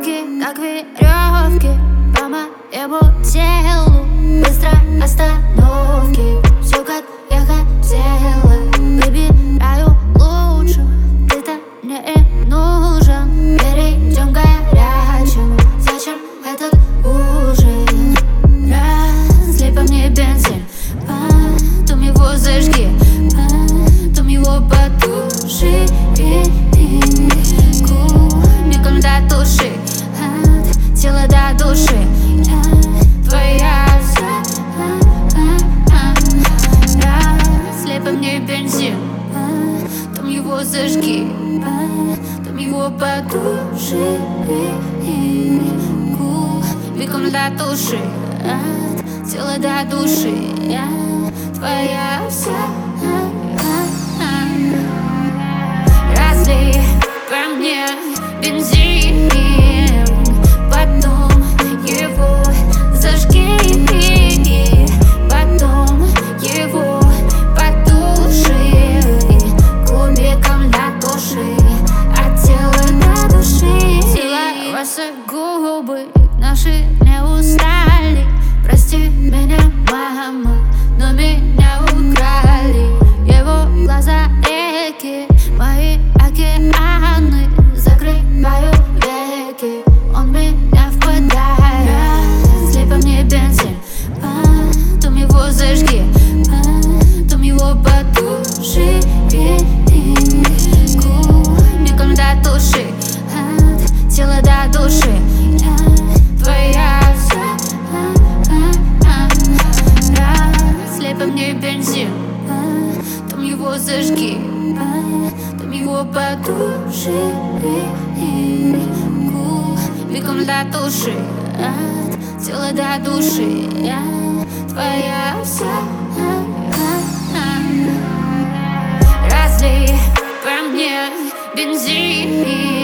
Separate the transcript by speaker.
Speaker 1: Руки, как веревки, по моему телу. Быстро остановки, все как я хотела. Выбираю лучшего, ты-то мне и нужен. Перейдем к горячему, зачем этот ужин? Разлей по мне бензин, потом его зажги, потом его потуши. Кубиком до души, от тела до души. Я твоя вся. Разлей по мне бензин, потом его зажги, потом его потуши. Кубиком до души, от тела до души. Я твоя вся. Разлей по мне бензин, потом его зажги, потом его потуши. Кубиком до души, от тела до души. Сила ваши губы, наши не устали. Прости меня, мама, но меня украли. Его глаза реки, мои океаны. Закрываю веки, он меня впадает. Разлей по мне бензин, потом его зажги, потом его потуши. Кубиком до души, от тела до души. Я твоя вся. Разлей по мне бензин, потом его зажги, потом его потуши. Кубиком до души, от тела до души. Я твоя вся. Разлей по мне бензин,